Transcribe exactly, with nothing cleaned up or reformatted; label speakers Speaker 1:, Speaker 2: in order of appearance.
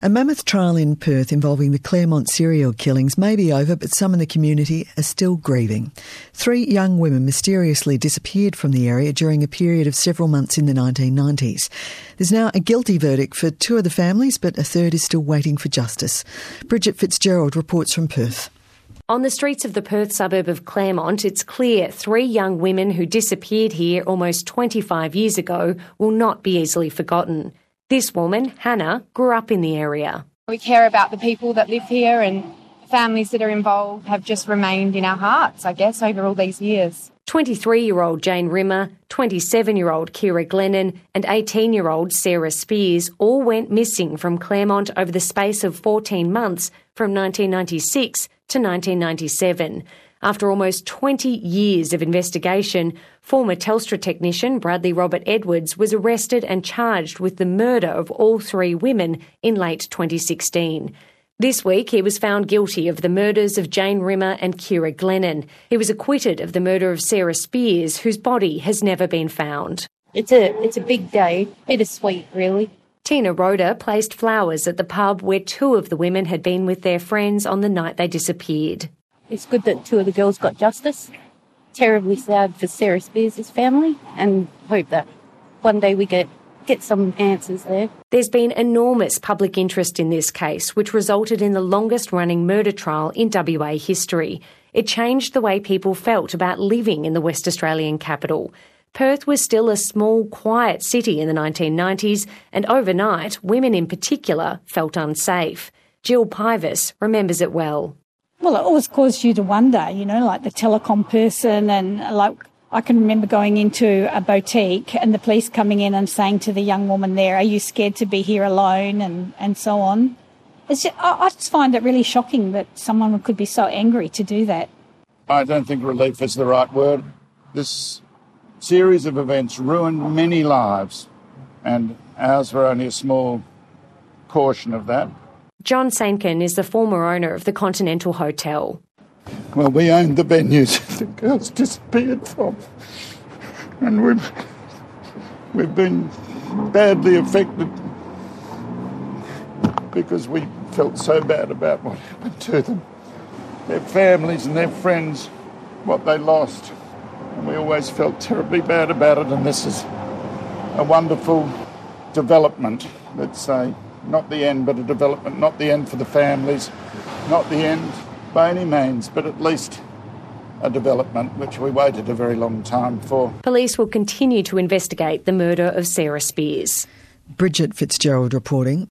Speaker 1: A mammoth trial in Perth involving the Claremont serial killings may be over, but some in the community are still grieving. Three young women mysteriously disappeared from the area during a period of several months in the nineteen nineties. There's now a guilty verdict for two of the families, but a third is still waiting for justice. Bridget Fitzgerald reports from Perth.
Speaker 2: On the streets of the Perth suburb of Claremont, it's clear three young women who disappeared here almost twenty-five years ago will not be easily forgotten. This woman, Hannah, grew up in the area.
Speaker 3: We care about the people that live here, and families that are involved have just remained in our hearts, I guess, over all these years.
Speaker 2: twenty-three-year-old Jane Rimmer, twenty-seven-year-old Kira Glennon and eighteen-year-old Sarah Spears all went missing from Claremont over the space of fourteen months from nineteen ninety-six to nineteen ninety-seven. After almost twenty years of investigation, former Telstra technician Bradley Robert Edwards was arrested and charged with the murder of all three women in late twenty sixteen. This week, he was found guilty of the murders of Jane Rimmer and Kira Glennon. He was acquitted of the murder of Sarah Spears, whose body has never been found.
Speaker 4: It's a it's a big day, bittersweet, really.
Speaker 2: Tina Rhoda placed flowers at the pub where two of the women had been with their friends on the night they disappeared.
Speaker 4: It's good that two of the girls got justice. Terribly sad for Sarah Spears' family, and hope that one day we get get some answers there.
Speaker 2: There's been enormous public interest in this case, which resulted in the longest-running murder trial in W A history. It changed the way people felt about living in the West Australian capital. Perth was still a small, quiet city in the nineteen nineties, and overnight, women in particular felt unsafe. Jill Pivus remembers it well.
Speaker 5: Well, it always caused you to wonder, you know, like the telecom person, and like I can remember going into a boutique and the police coming in and saying to the young woman there, "Are you scared to be here alone?" and, and so on. It's just, I, I just find it really shocking that someone could be so angry to do that.
Speaker 6: I don't think relief is the right word. This series of events ruined many lives, and ours were only a small portion of that.
Speaker 2: John Sankin is the former owner of the Continental Hotel.
Speaker 6: Well, we owned the venues the girls disappeared from, and we've, we've been badly affected because we felt so bad about what happened to them, their families and their friends, what they lost, and we always felt terribly bad about it, and this is a wonderful development, let's say. Not the end, but a development. Not the end for the families, not the end by any means, but at least a development which we waited a very long time for.
Speaker 2: Police will continue to investigate the murder of Sarah Spears.
Speaker 1: Bridget Fitzgerald reporting.